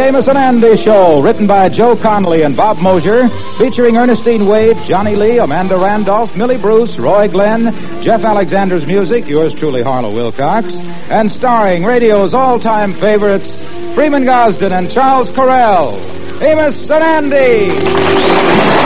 Amos and Andy Show, written by Joe Connolly and Bob Mosier, featuring Ernestine Wade, Johnny Lee, Amanda Randolph, Millie Bruce, Roy Glenn, Jeff Alexander's music, yours truly, Harlow Wilcox, and starring radio's all-time favorites, Freeman Gosden and Charles Correll. Amos and Andy!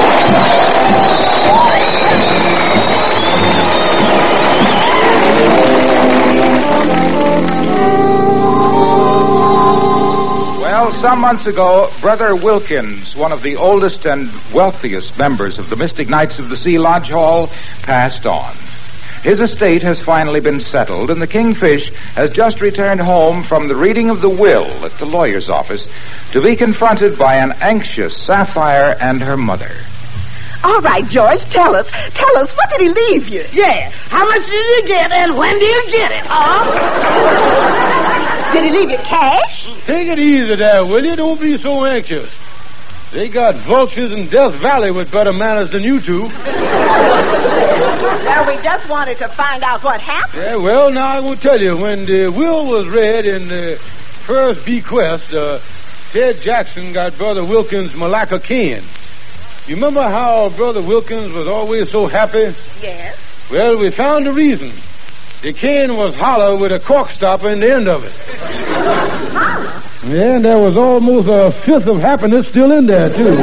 Some months ago, Brother Wilkins, one of the oldest and wealthiest members of the Mystic Knights of the Sea Lodge Hall, passed on. His estate has finally been settled, and the Kingfish has just returned home from the reading of the will at the lawyer's office to be confronted by an anxious Sapphire and her mother. All right, George, tell us, what did he leave you? Yeah, how much did you get and when did you get it, Did he leave you cash? Take it easy there, will you? Don't be so anxious. They got vultures in Death Valley with better manners than you two. Well, we just wanted to find out what happened. Yeah, well, now I will tell you. When the will was read in the first bequest, Ted Jackson got Brother Wilkins' Malacca cane. You remember how Brother Wilkins was always so happy? Yes. Well, we found the reason. The cane was hollow with a cork stopper in the end of it. Hollow? Yeah, and there was almost a fifth of happiness still in there, too.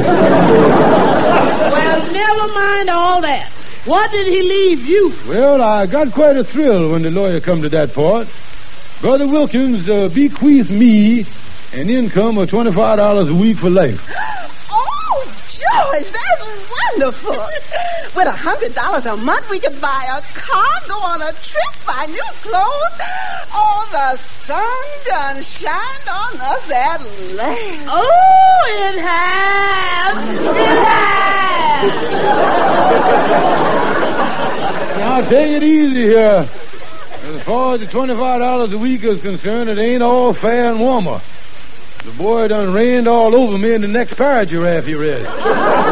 Well, never mind all that. What did he leave you? Well, I got quite a thrill when the lawyer come to that part. Brother Wilkins bequeathed me an income of $25 a week for life. Oh, George, that's wonderful. With $100 a month, we could buy a car, go on a trip, buy new clothes. Oh, the sun done shined on us at last. Oh, it has. It has. Now, take it easy here. As far as the $25 a week is concerned, it ain't all fair and warmer. The boy done rained all over me in the next paragraph he read. Well,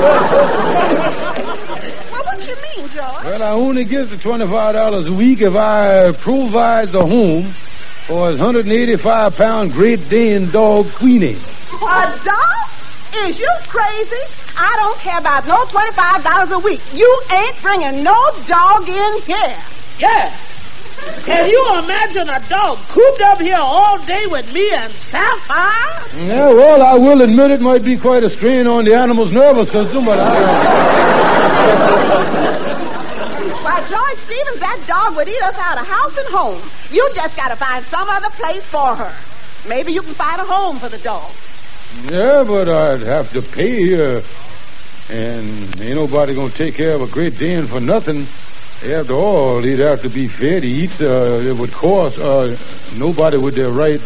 what you mean, George? Well, I only get the $25 a week if I provide the home for his 185-pound Great Dane dog, Queenie. A dog? Is you crazy? I don't care about no $25 a week. You ain't bringing no dog in here. Yeah. Can you imagine a dog cooped up here all day with me and Sapphire? Yeah, well, I will admit it might be quite a strain on the animal's nervous system, but Why, George Stevens, that dog would eat us out of house and home. You just got to find some other place for her. Maybe you can find a home for the dog. Yeah, but I'd have to pay her. And ain't nobody going to take care of a Great Dane for nothing. After all, he'd have to be fed. He eats, it would cost, nobody with their right,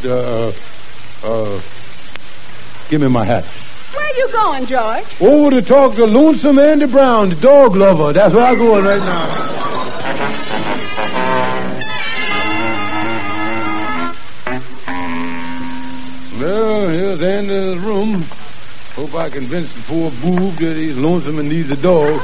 give me my hat. Where you going, George? Over to talk to Lonesome Andy Brown, the dog lover. That's where I'm going right now. Well, here's Andy's room. Hope I convince the poor boob that he's lonesome and needs a dog.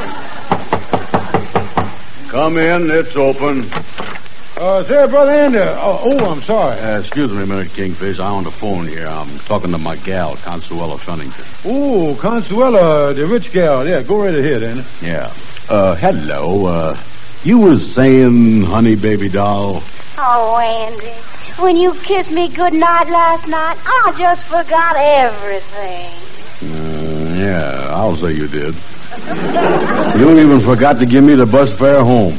Come in, it's open. Sir, Brother Andy. I'm sorry. Excuse me a minute, Kingfish. I'm on the phone here. I'm talking to my gal, Consuela Fennington. Oh, Consuela, the rich gal. Yeah, go right ahead, Andy. Yeah. Hello. You was saying, honey, baby doll? Oh, Andy, when you kissed me goodnight last night, I just forgot everything. Yeah, I'll say you did. You even forgot to give me the bus fare home.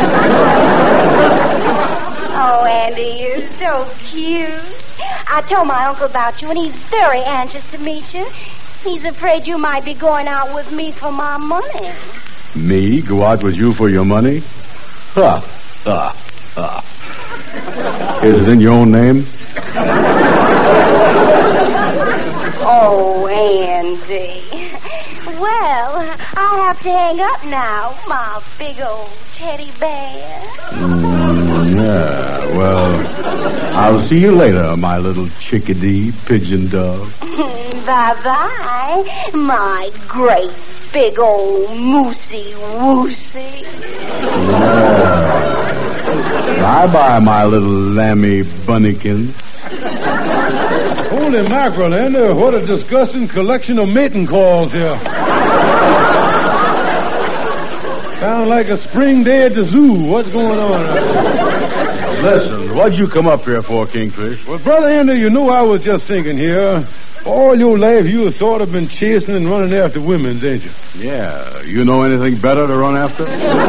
Oh, Andy, you're so cute. I told my uncle about you, and he's very anxious to meet you. He's afraid you might be going out with me for my money. Me? Go out with you for your money? Ha, ha, ha. Is it in your own name? Oh, Andy. Well, I'll have to hang up now, my big old teddy bear. Yeah, well, I'll see you later, my little chickadee pigeon dove. Bye-bye, my great big old moosey woosey. Yeah. Bye-bye, my little lammy bunnykin. Holy mackerel, and what a disgusting collection of mating calls here. Sound like a spring day at the zoo. What's going on? Listen, what'd you come up here for, Kingfish? Well, Brother Ender, you know I was just thinking here. All your life you have sort of been chasing and running after women, ain't you? Yeah. You know anything better to run after?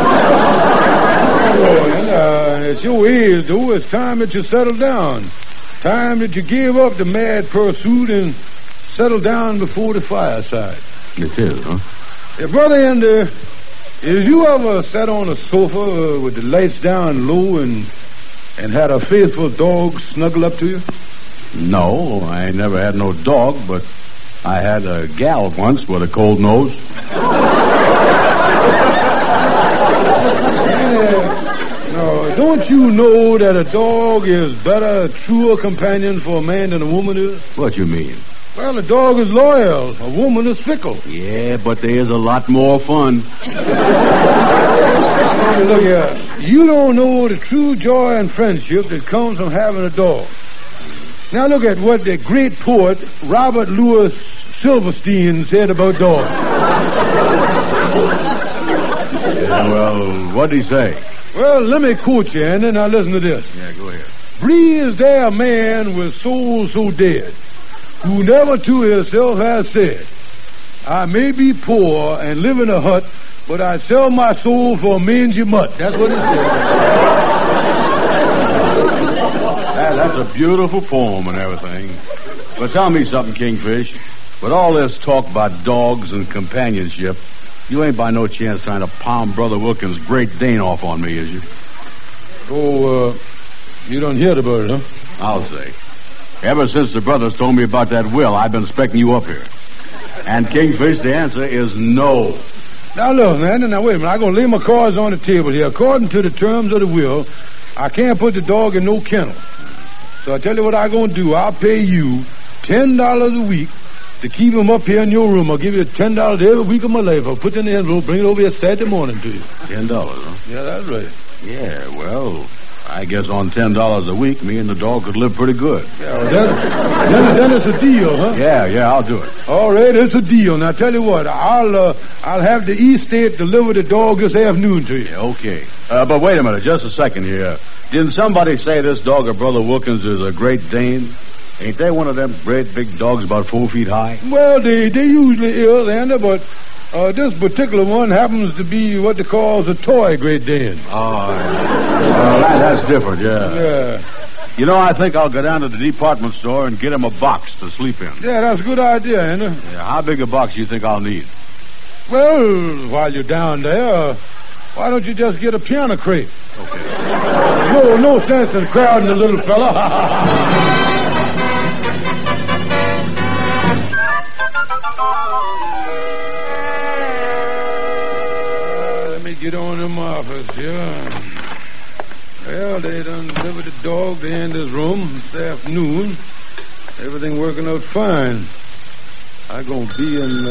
It's your age, though. It's time that you settle down. Time that you gave up the mad pursuit and settle down before the fireside. It is, huh? Yeah, Brother Ender, have you ever sat on a sofa with the lights down low and had a faithful dog snuggle up to you? No, I never had no dog, but I had a gal once with a cold nose. No, don't you know that a dog is better, a truer companion for a man than a woman is? What you mean? Well, a dog is loyal. A woman is fickle. Yeah, but there is a lot more fun. Look here. You don't know the true joy and friendship that comes from having a dog. Now look at what the great poet Robert Louis Silverstein said about dogs. Yeah, well, what'd he say? Well, let me quote you, and then now listen to this. Yeah, go ahead. Breathes there a man with soul so dead, who never to himself has said, I may be poor and live in a hut, but I sell my soul for a mangy mutt. That's what he said. That's a beautiful poem and everything. But tell me something, Kingfish. With all this talk about dogs and companionship, you ain't by no chance trying to palm Brother Wilkins' Great Dane off on me, is you? Oh, you don't hear about it, huh? I'll say. Ever since the brothers told me about that will, I've been expecting you up here. And, Kingfish, the answer is no. Now, look, man, now, wait a minute. I'm going to lay my cards on the table here. According to the terms of the will, I can't put the dog in no kennel. So I tell you what I'm going to do. I'll pay you $10 a week to keep him up here in your room. I'll give you $10 every week of my life. I'll put it in the envelope, bring it over here Saturday morning to you. $10, huh? Yeah, that's right. Yeah, well, I guess on $10 a week, me and the dog could live pretty good. Yeah, well, then it's a deal, huh? Yeah, I'll do it. All right, it's a deal. Now, tell you what, I'll have the East State deliver the dog this afternoon to you. Yeah, okay. But wait a minute, just a second here. Didn't somebody say this dog of Brother Wilkins is a Great Dane? Ain't they one of them great big dogs about 4 feet high? Well, they usually is, Andy, but this particular one happens to be what they call a toy Great Dane. Oh, that's different, yeah. Yeah. You know, I think I'll go down to the department store and get him a box to sleep in. Yeah, that's a good idea, Andy. Yeah, how big a box do you think I'll need? Well, while you're down there, why don't you just get a piano crate? Okay. No sense in crowding the little fella. Let me get on in my office here. Well, they done delivered the dog to Andy's room this afternoon. Everything working out fine. I'm going to be in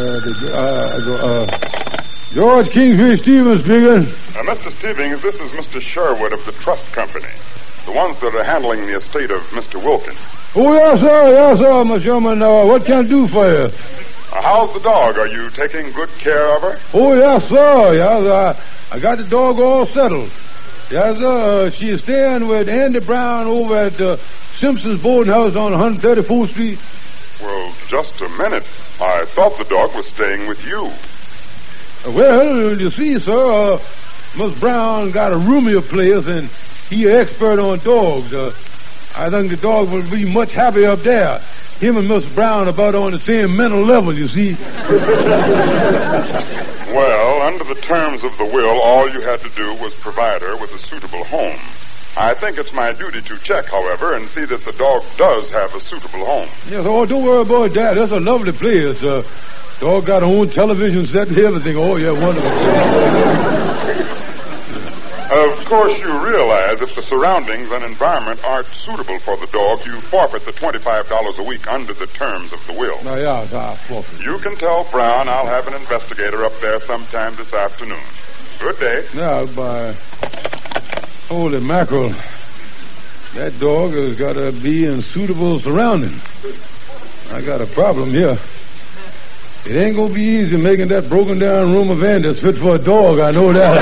George Kingfish Stevens speaking. Mr. Stevens, this is Mr. Sherwood of the Trust Company. The ones that are handling the estate of Mr. Wilkins. Oh, yes, sir, Mr. Sherman. What can I do for you? How's the dog? Are you taking good care of her? Oh, yes, sir. Yes, I got the dog all settled. Yes, sir. She is staying with Andy Brown over at Simpson's boarding house on 134th Street. Well, just a minute. I thought the dog was staying with you. Well, you see, sir, Miss Brown got a roomier place, and he an expert on dogs. I think the dog will be much happier up there. Him and Miss Brown about on the same mental level, you see. Well, under the terms of the will, all you had to do was provide her with a suitable home. I think it's my duty to check, however, and see that the dog does have a suitable home. Yes, don't worry about that. That's a lovely place. Dog got her own television set and everything. Oh, yeah, wonderful. Of course, you realize if the surroundings and environment aren't suitable for the dog, you forfeit the $25 a week under the terms of the will. Oh, yeah, I forfeit. You can tell Brown I'll have an investigator up there sometime this afternoon. Good day. Yeah, bye. Holy mackerel. That dog has got to be in suitable surroundings. I got a problem here. It ain't gonna be easy making that broken down room of Andy's fit for a dog, I know that.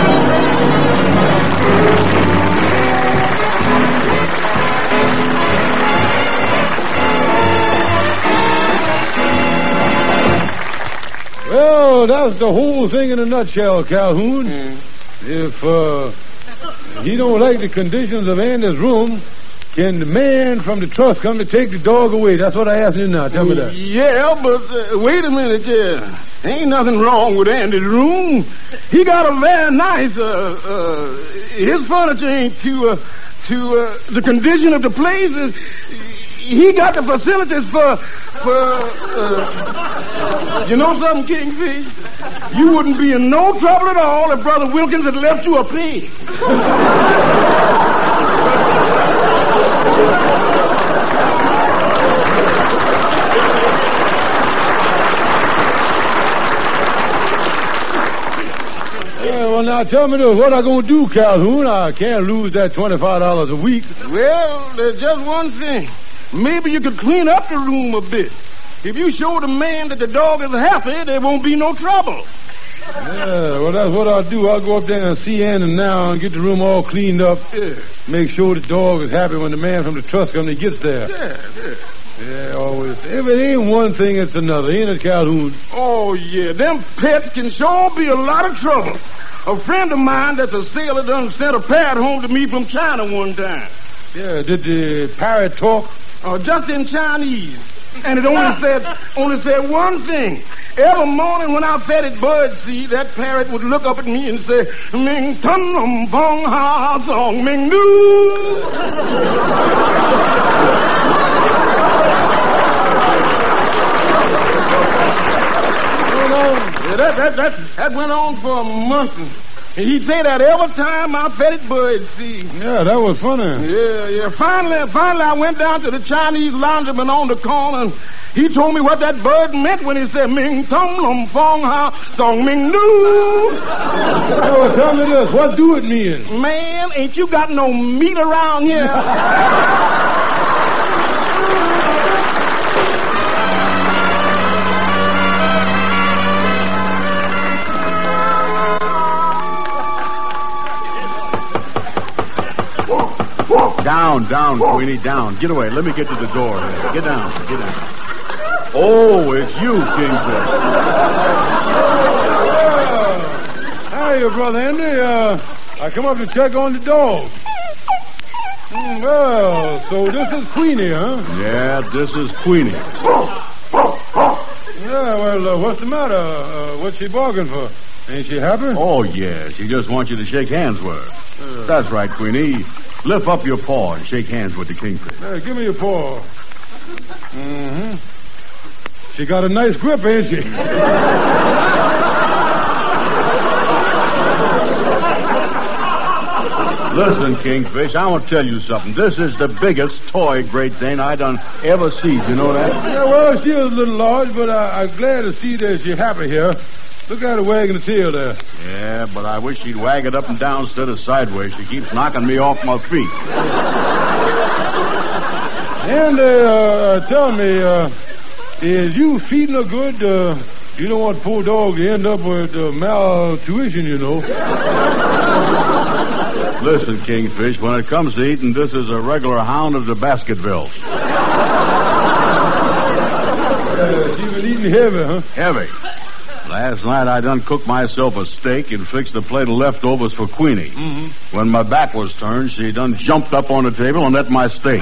Well, that's the whole thing in a nutshell, Calhoun. If he don't like the conditions of Andy's room, can the man from the trust come to take the dog away? That's what I asked you now. Tell me that. Yeah, but wait a minute, ain't nothing wrong with Andy's room. He got a very nice, his furniture ain't to the condition of the place is, he got the facilities for you know something, Kingfish? You wouldn't be in no trouble at all if Brother Wilkins had left you a pig. Well, now tell me this. What I gonna do, Calhoun? I can't lose that $25 a week. Well, there's just one thing. Maybe you could clean up the room a bit. If you show the man that the dog is happy, there won't be no trouble. Yeah, well, that's what I'll do. I'll go up there and see Andy now and get the room all cleaned up. Yeah. Make sure the dog is happy when the man from the trust company gets there. Yeah, always. If it ain't one thing, it's another. Ain't it, Calhoun? Oh, yeah. Them pets can sure be a lot of trouble. A friend of mine that's a sailor done sent a parrot home to me from China one time. Yeah, did the parrot talk? Just in Chinese. And it only said one thing. Every morning when I fed it bird seed, that parrot would look up at me and say, Ming Tun Lum Fong Ha Song Ming Doo. That went on for a month. He'd say that every time I fed it bird seed. Yeah, that was funny. Yeah. Finally, I went down to the Chinese laundryman on the corner, and he told me what that bird meant when he said, Ming Tong Lum Fong Ha Song Ming Doo. Oh, tell me this. What do it mean? Man, ain't you got no meat around here? Down, Queenie, down. Get away. Let me get to the door. Get down. Oh, it's you, Kingfish. Hiya, Brother Andy. I come up to check on the dog. Well, so this is Queenie, huh? Yeah, this is Queenie. Yeah, well, what's the matter? What's she bargaining for? Ain't she happy? Oh, yeah. She just wants you to shake hands with her. That's right, Queenie. Lift up your paw and shake hands with the Kingfish. Hey, give me your paw. Mm-hmm. She got a nice grip, ain't she? Listen, Kingfish, I want to tell you something. This is the biggest toy Great Dane I done ever seen. You know that? Yeah, well, she is a little large, but I'm glad to see that she's happy here. Look at her wagging the tail there. Yeah, but I wish she'd wag it up and down instead of sideways. She keeps knocking me off my feet. And, tell me, is you feeding her good? You don't want poor dog to end up with maltuition, you know. Listen, Kingfish, when it comes to eating, this is a regular hound of the Baskervilles. She's been eating heavy, huh? Heavy. Last night I done cooked myself a steak and fixed a plate of leftovers for Queenie. Mm-hmm. When my back was turned, she done jumped up on the table and ate my steak.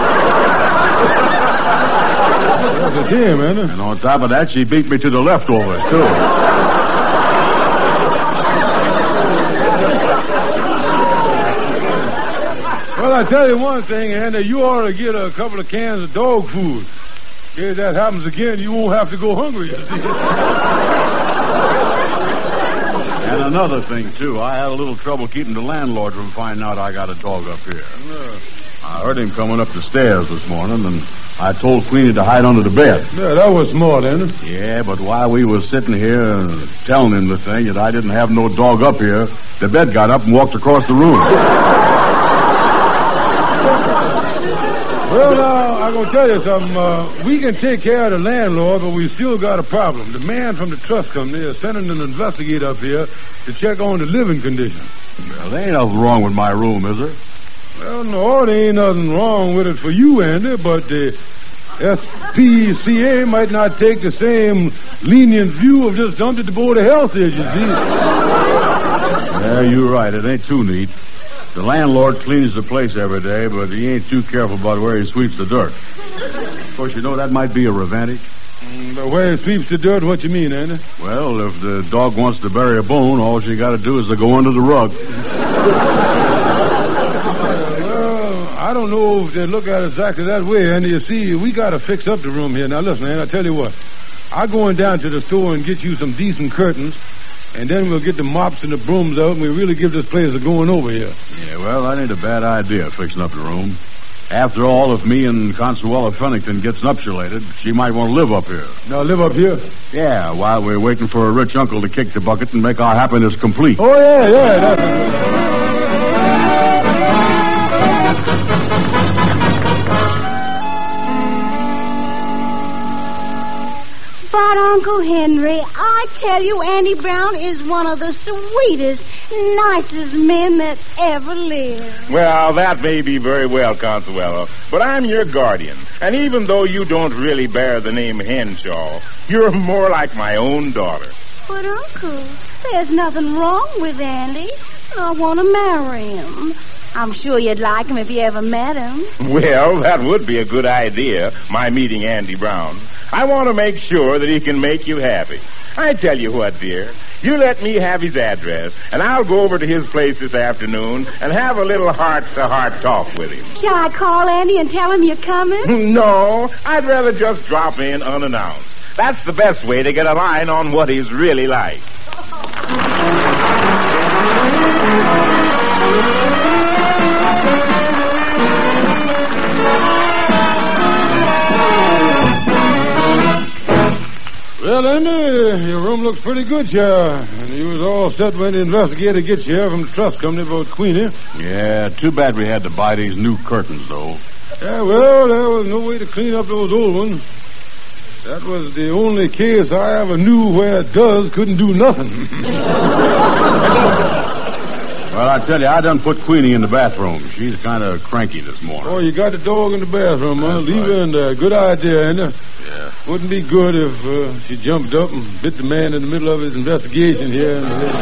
That's a shame, ain't it? And on top of that, she beat me to the leftovers, too. Well, I tell you one thing, Andy, you ought to get a couple of cans of dog food. If that happens again, you won't have to go hungry, you see. And another thing, too. I had a little trouble keeping the landlord from finding out I got a dog up here. I heard him coming up the stairs this morning, and I told Queenie to hide under the bed. Yeah, that was smart, ain't it? Yeah, but while we were sitting here telling him the thing that I didn't have no dog up here, the bed got up and walked across the room. Well, now, I'm going to tell you something. We can take care of the landlord, but we still got a problem. The man from the trust company is sending an investigator up here to check on the living conditions. Well, there ain't nothing wrong with my room, is there? Well, no, there ain't nothing wrong with it for you, Andy, but the SPCA might not take the same lenient view of just dumped at the Board of Health agency. Yeah, you're right. It ain't too neat. The landlord cleans the place every day, but he ain't too careful about where he sweeps the dirt. Of course, you know that might be a advantage. But where he sweeps the dirt, what you mean, Andy? Well, if the dog wants to bury a bone, all she got to do is to go under the rug. I don't know if they look at it exactly that way, Andy. You see, we got to fix up the room here. Now, listen, Andy, I tell you what. I'm going down to the store and get you some decent curtains, and then we'll get the mops and the brooms out, and we really give this place a going over here. Yeah, well, that ain't a bad idea, fixing up the room. After all, if me and Consuela Fennington gets nuptialated, she might want to live up here. Now, live up here? Yeah, while we're waiting for a rich uncle to kick the bucket and make our happiness complete. Oh, yeah. But, Uncle Henry, I tell you, Andy Brown is one of the sweetest, nicest men that ever lived. Well, that may be very well, Consuelo, but I'm your guardian. And even though you don't really bear the name Henshaw, you're more like my own daughter. But, Uncle, there's nothing wrong with Andy. I want to marry him. I'm sure you'd like him if you ever met him. Well, that would be a good idea, my meeting Andy Brown. I want to make sure that he can make you happy. I tell you what, dear, you let me have his address, and I'll go over to his place this afternoon and have a little heart-to-heart talk with him. Shall I call Andy and tell him you're coming? No, I'd rather just drop in unannounced. That's the best way to get a line on what he's really like. Well, Andy, your room looks pretty good here. And you was all set when the investigator gets here from the trust company about Queenie. Yeah, too bad we had to buy these new curtains, though. Yeah, well, there was no way to clean up those old ones. That was the only case I ever knew where Duz couldn't do nothing. Well, I tell you, I done put Queenie in the bathroom. She's kind of cranky this morning. Oh, you got the dog in the bathroom, huh? Leave her in there. Good idea, Andy. Yeah. Wouldn't be good if she jumped up and bit the man in the middle of his investigation here.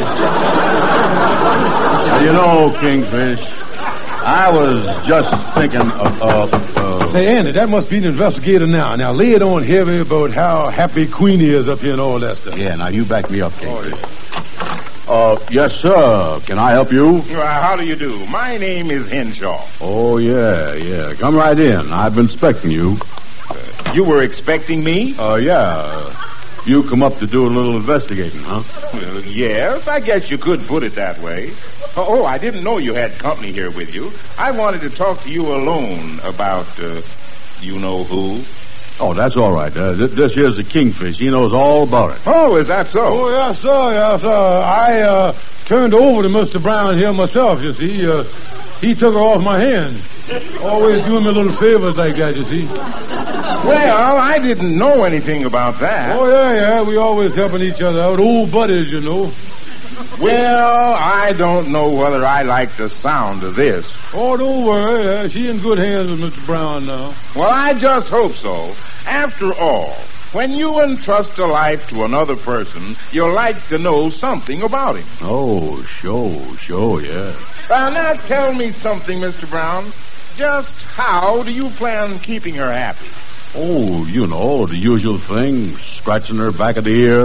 Now, you know, Kingfish, I was just thinking of... Say, Andy, that must be the investigator now. Now, lay it on heavy about how happy Queenie is up here and all that stuff. Yeah, now you back me up, Kingfish. Yes, sir. Can I help you? How do you do? My name is Henshaw. Oh, yeah. Come right in. I've been expecting you. You were expecting me? Yeah. You come up to do a little investigating, huh? Well, yes, I guess you could put it that way. Oh, I didn't know you had company here with you. I wanted to talk to you alone about, you know who. Oh, that's all right. This here's the Kingfish. He knows all about it. Oh, is that so? Oh, yes, sir. I turned over to Mr. Brown here myself, you see. He took her off my hands. Always doing me little favors like that, you see. Well, I didn't know anything about that. Oh, yeah. We always helping each other out. Old buddies, you know. Well, I don't know whether I like the sound of this. Oh, don't worry. She in good hands with Mr. Brown now. Well, I just hope so. After all, when you entrust a life to another person, you'll like to know something about him. Oh, sure, yeah. Now tell me something, Mr. Brown. Just how do you plan keeping her happy? Oh, you know, the usual thing. Scratching her back of the ear.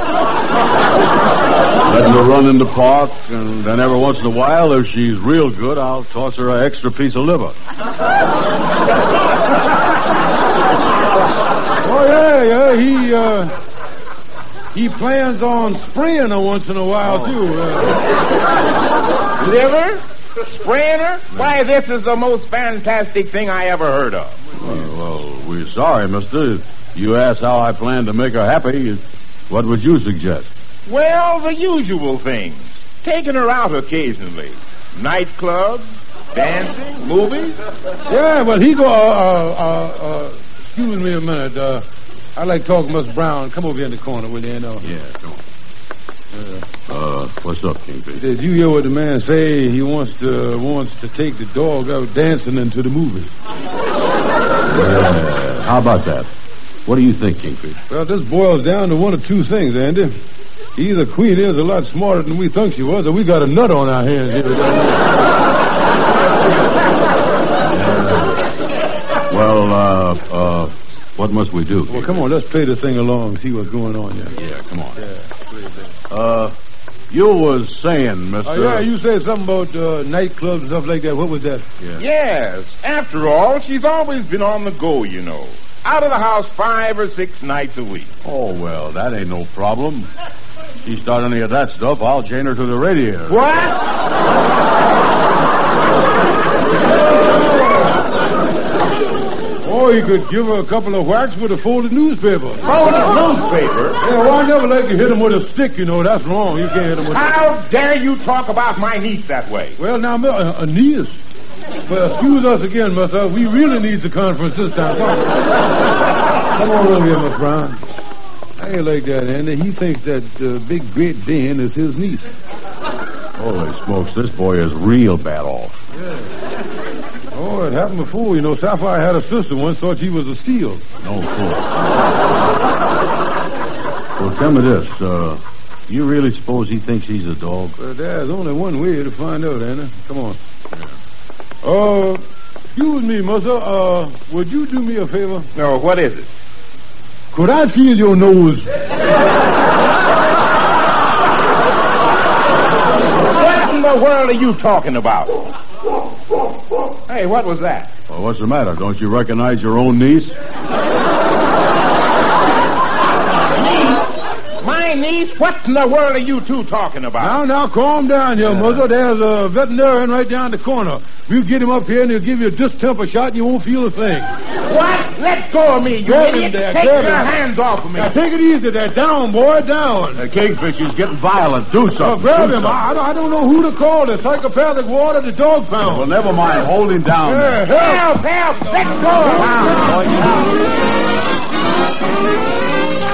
Letting her run in the park. And then every once in a while, if she's real good, I'll toss her an extra piece of liver. Oh, yeah. He plans on spraying her once in a while, too. Liver? Spraying her? Why, this is the most fantastic thing I ever heard of. Well, we're sorry, mister. You asked how I plan to make her happy. What would you suggest? Well, the usual things. Taking her out occasionally. Nightclubs, Dancing? Movies? Yeah, well, he go, excuse me a minute. I'd like to talk to Miss Brown. Come over here in the corner, will you? Yeah, come on. What's up, Kingfish? Did you hear what the man say? He wants to take the dog out dancing into the movies. How about that? What do you think, Kingfish? Well, this boils down to one of two things, Andy. Either Queen is a lot smarter than we thought she was, or we got a nut on our hands here. What must we do? Well, come on, let's play this thing along and see what's going on here. Yeah, come on. You was saying, Mr. Yeah, you said something about nightclubs and stuff like that. What was that? Yeah. Yes. After all, she's always been on the go, you know. Out of the house 5 or 6 nights a week. Oh, well, that ain't no problem. She start any of that stuff, I'll chain her to the radio. What? Or you could give her a couple of whacks with a folded newspaper. Folded newspaper? Yeah, well, I never like to hit him with a stick, you know. That's wrong. You can't hit him with a stick. How dare you talk about my niece that way? Well, now, a niece? Well, excuse us again, mister. We really need the conference this time. Come on over here, Miss Brown. I ain't like that, Andy. He thinks that big Great Dane is his niece. Holy smokes, this boy is real bad off. Yeah. Oh, it happened before. You know, Sapphire had a sister once, thought she was a steal. No fool. Well, tell me this. You really suppose he thinks he's a dog? Well, there's only one way to find out, Andy. Come on. Excuse me, mister. Would you do me a favor? No, what is it? Could I feel your nose? What in the world are you talking about? Hey, what was that? Well, what's the matter? Don't you recognize your own niece? My niece? What in the world are you two talking about? Now, calm down here, mother. There's a veterinarian right down the corner. We'll get him up here and he'll give you a distemper shot and you won't feel a thing. What? Let go of me, you idiot. Take your hands off of me. Now, take it easy there. Down, boy, down. The Kingfish is getting violent. Do something. Grab him. I don't know who to call. The psychopathic ward or the dog pound. Well, never mind. Hold him down. Yeah, help. Let go of him.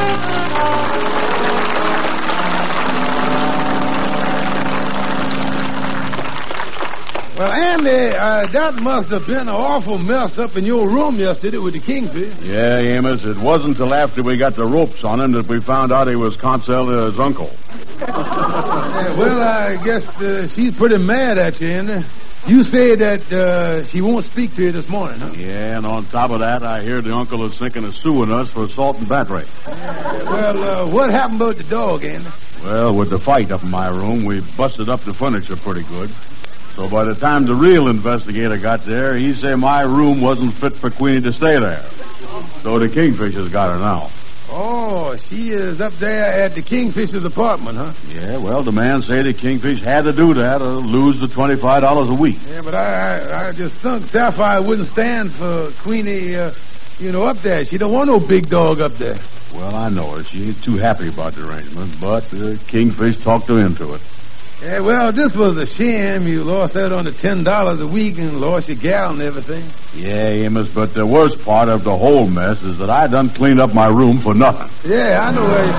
Well, Andy, that must have been an awful mess up in your room yesterday with the Kingfish. Yeah, Amos, it wasn't till after we got the ropes on him that we found out he was Consuela's uncle. Well, I guess she's pretty mad at you, Andy. You say that she won't speak to you this morning, huh? Yeah, and on top of that, I hear the uncle is thinking of suing us for assault and battery. Well, what happened about the dog, Andy? Well, with the fight up in my room, we busted up the furniture pretty good. So by the time the real investigator got there, he said my room wasn't fit for Queenie to stay there. So the Kingfisher's got her now. Oh, she is up there at the Kingfisher's apartment, huh? Yeah, well, the man said the Kingfish had to do that or lose the $25 a week. Yeah, but I just think Sapphire wouldn't stand for Queenie, up there. She don't want no big dog up there. Well, I know her. She ain't too happy about the arrangement, but Kingfish talked her into it. Yeah, well, this was a shame. You lost out on the $10 a week and lost your gal and everything. Yeah, Amos, but the worst part of the whole mess is that I done cleaned up my room for nothing. Yeah, I know how you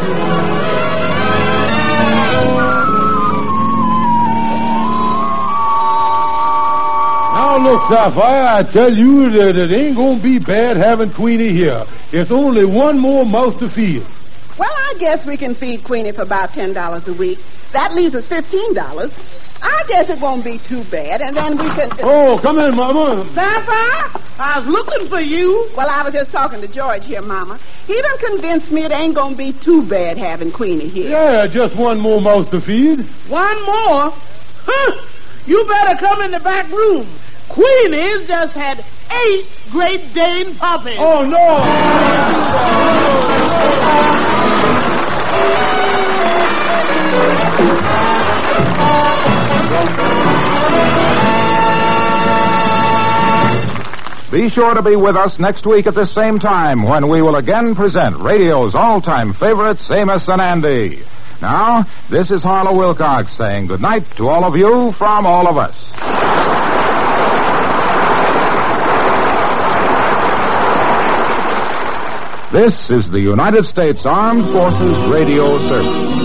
feel. Now, look, Sapphire, I tell you that it ain't gonna be bad having Queenie here. It's only one more mouth to feed. Well, I guess we can feed Queenie for about $10 a week. That leaves us $15. I guess it won't be too bad, and then we can... Oh, come in, Mama. Sapphire, I was looking for you. Well, I was just talking to George here, Mama. He done convinced me it ain't gonna be too bad having Queenie here. Yeah, just one more mouth to feed. One more? Huh! You better come in the back room. Queenie's just had 8 Great Dane puppies. Oh, no! Be sure to be with us next week at this same time when we will again present radio's all-time favorites, Amos and Andy. Now, this is Harlow Wilcox saying goodnight to all of you from all of us. This is the United States Armed Forces Radio Service.